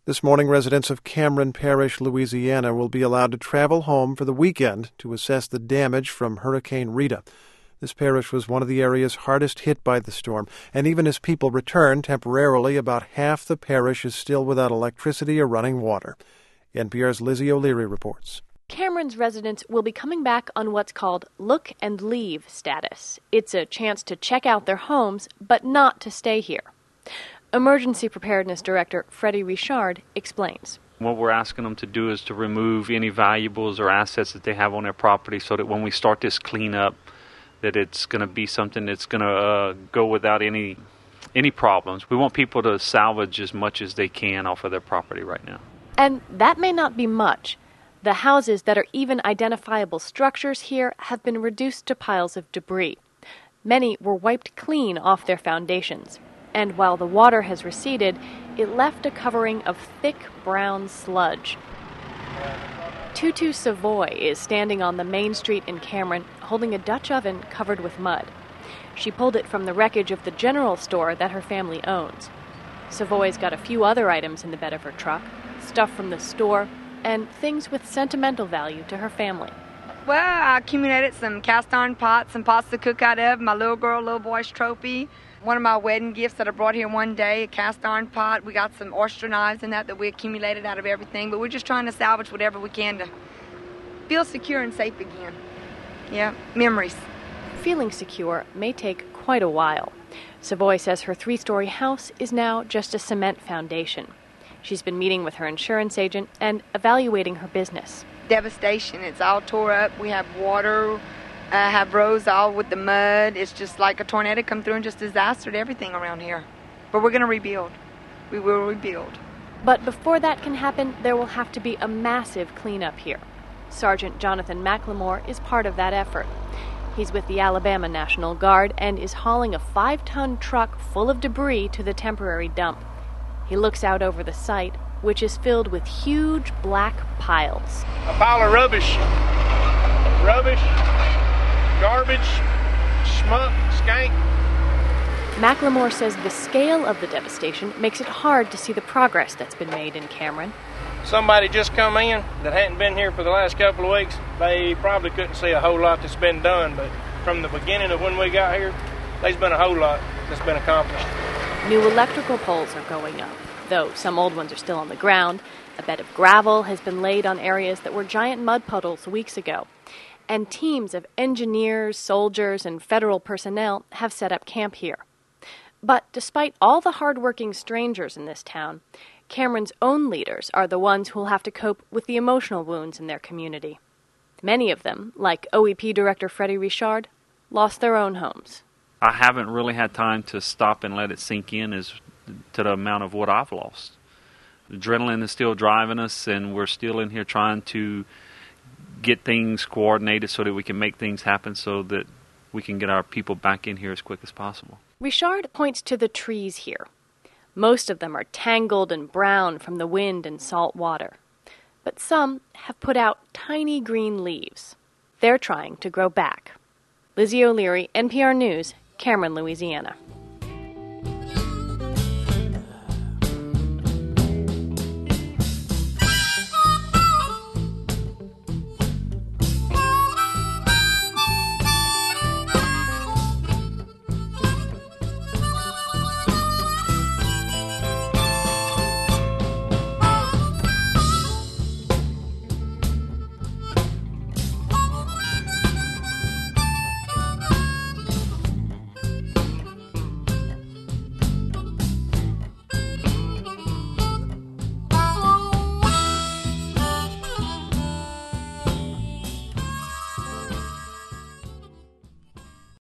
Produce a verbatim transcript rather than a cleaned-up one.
This morning, residents of Cameron Parish, Louisiana, will be allowed to travel home for the weekend to assess the damage from Hurricane Rita. This parish was one of the areas hardest hit by the storm, and even as people return temporarily, about half the parish is still without electricity or running water. N P R's Lizzie O'Leary reports. Cameron's residents will be coming back on what's called look and leave status. It's a chance to check out their homes, but not to stay here. Emergency Preparedness Director Freddie Richard explains. What we're asking them to do is to remove any valuables or assets that they have on their property so that when we start this cleanup, that it's going to be something that's going to uh, go without any any problems. We want people to salvage as much as they can off of their property right now. And that may not be much. The houses that are even identifiable structures here have been reduced to piles of debris. Many were wiped clean off their foundations. And while the water has receded, it left a covering of thick brown sludge. Tutu Savoy is standing on the main street in Cameron, holding a Dutch oven covered with mud. She pulled it from the wreckage of the general store that her family owns. Savoy's got a few other items in the bed of her truck, stuff from the store, and things with sentimental value to her family. Well, I accumulated some cast iron pots, some pots to cook out of, my little girl, little boy's trophy. One of my wedding gifts that I brought here one day, a cast iron pot. We got some oyster knives in that that we accumulated out of everything. But we're just trying to salvage whatever we can to feel secure and safe again. Yeah, memories. Feeling secure may take quite a while. Savoy says her three-story house is now just a cement foundation. She's been meeting with her insurance agent and evaluating her business. Devastation. It's all tore up. We have water. I have roads all with the mud. It's just like a tornado come through and just disastered everything around here. But we're going to rebuild. We will rebuild. But before that can happen, there will have to be a massive cleanup here. Sergeant Jonathan McLemore is part of that effort. He's with the Alabama National Guard and is hauling a five-ton truck full of debris to the temporary dump. He looks out over the site, which is filled with huge black piles. A pile of rubbish. Rubbish. Garbage, schmuck, skank. McLemore says the scale of the devastation makes it hard to see the progress that's been made in Cameron. Somebody just come in that hadn't been here for the last couple of weeks. They probably couldn't see a whole lot that's been done, but from the beginning of when we got here, there's been a whole lot that's been accomplished. New electrical poles are going up, though some old ones are still on the ground. A bed of gravel has been laid on areas that were giant mud puddles weeks ago. And teams of engineers, soldiers, and federal personnel have set up camp here. But despite all the hard-working strangers in this town, Cameron's own leaders are the ones who will have to cope with the emotional wounds in their community. Many of them, like O E P Director Freddie Richard, lost their own homes. I haven't really had time to stop and let it sink in as to the amount of what I've lost. Adrenaline is still driving us, and we're still in here trying to get things coordinated so that we can make things happen so that we can get our people back in here as quick as possible. Richard points to the trees here. Most of them are tangled and brown from the wind and salt water. But some have put out tiny green leaves. They're trying to grow back. Lizzie O'Leary, N P R News, Cameron, Louisiana.